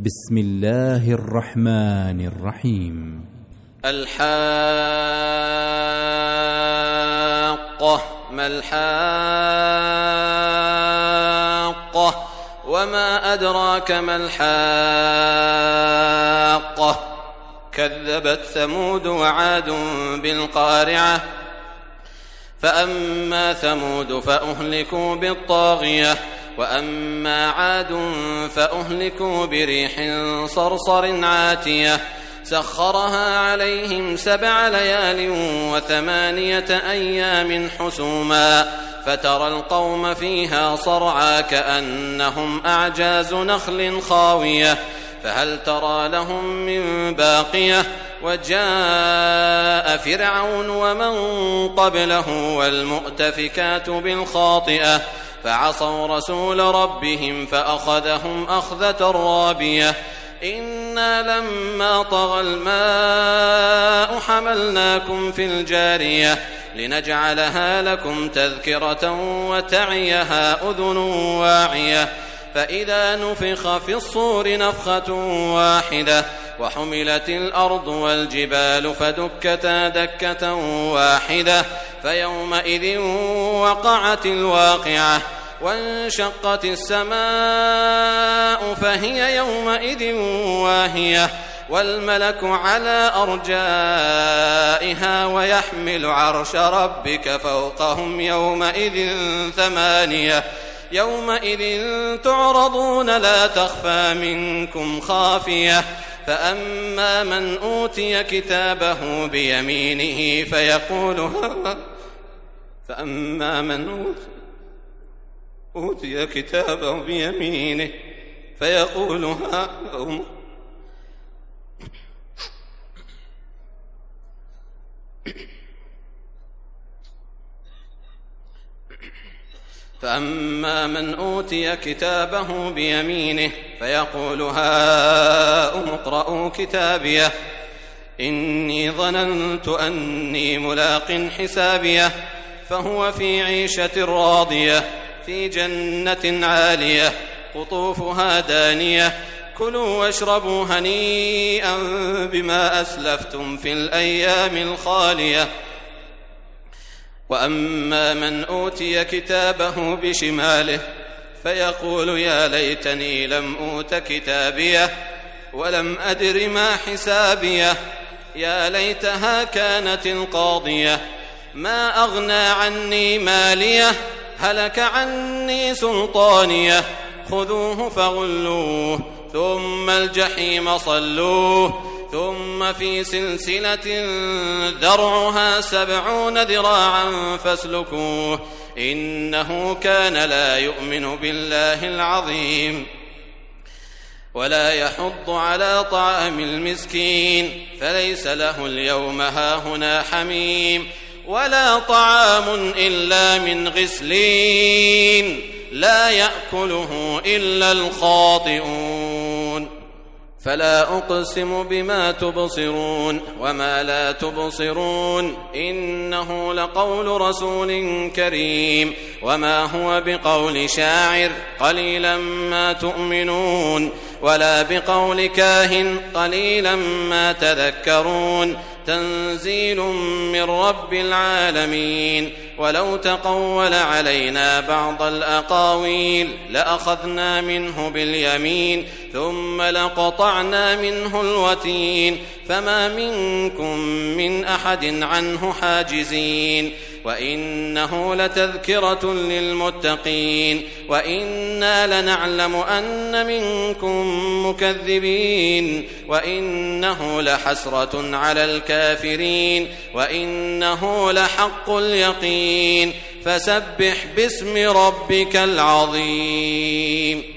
بسم الله الرحمن الرحيم. الحاقة ما الحاقة وما أدراك ما الحاقة كذبت ثمود وعاد بالقارعة فأما ثمود فأهلكوا بالطاغية وأما عاد فأهلكوا بريح صرصر عاتية سخرها عليهم 7 ليال و8 أيام حسوما فترى القوم فيها صرعى كأنهم أعجاز نخل خاوية فهل ترى لهم من باقية وجاء فرعون ومن قبله والمؤتفكات بالخاطئة فعصوا رسول ربهم فأخذهم أخذة رابية إنا لما طغى الماء حملناكم في الجارية لنجعلها لكم تذكرة وتعيها أذن واعية فإذا نفخ في الصور نفخة واحدة وحملت الأرض والجبال فدكتا دكة واحدة فيومئذ وقعت الواقعة وانشقت السماء فهي يومئذ واهية والملك على أرجائها ويحمل عرش ربك فوقهم يومئذ 8 يومئذ تعرضون لا تخفى منكم خافية فأما من أوتي كتابه بيمينه فأما من أوتي كتابه بيمينه فيقول فأما من أوتي كتابه بيمينه فيقول هاؤم اقرءوا كتابيه إني ظننت أني ملاق حسابيه فهو في عيشة راضية في جنة عالية قطوفها دانية كلوا واشربوا هنيئا بما أسلفتم في الأيام الخالية وأما من أوتي كتابه بشماله فيقول يا ليتني لم أوت كتابيه ولم أدر ما حسابيه يا ليتها كانت القاضية ما أغنى عني ماليه هلك عني سلطانيه خذوه فغلوه ثم الجحيم صلوه ثم في سلسلة ذرعها 70 ذراعا فاسلكوه إنه كان لا يؤمن بالله العظيم ولا يحض على طعام المسكين فليس له اليوم هاهنا حميم ولا طعام إلا من غسلين لا يأكله إلا الخاطئون فلا أقسم بما تبصرون وما لا تبصرون إنه لقول رسول كريم وما هو بقول شاعر قليلا ما تؤمنون ولا بقول كاهن قليلا ما تذكرون تنزيل من رب العالمين ولو تقول علينا بعض الأقاويل لأخذنا منه باليمين ثم لقطعنا منه الوتين فما منكم من أحد عنه حاجزين وإنه لتذكرة للمتقين وإنا لنعلم أن منكم مكذبين وإنه لحسرة على الكافرين وإنه لحق اليقين فسبح باسم ربك العظيم.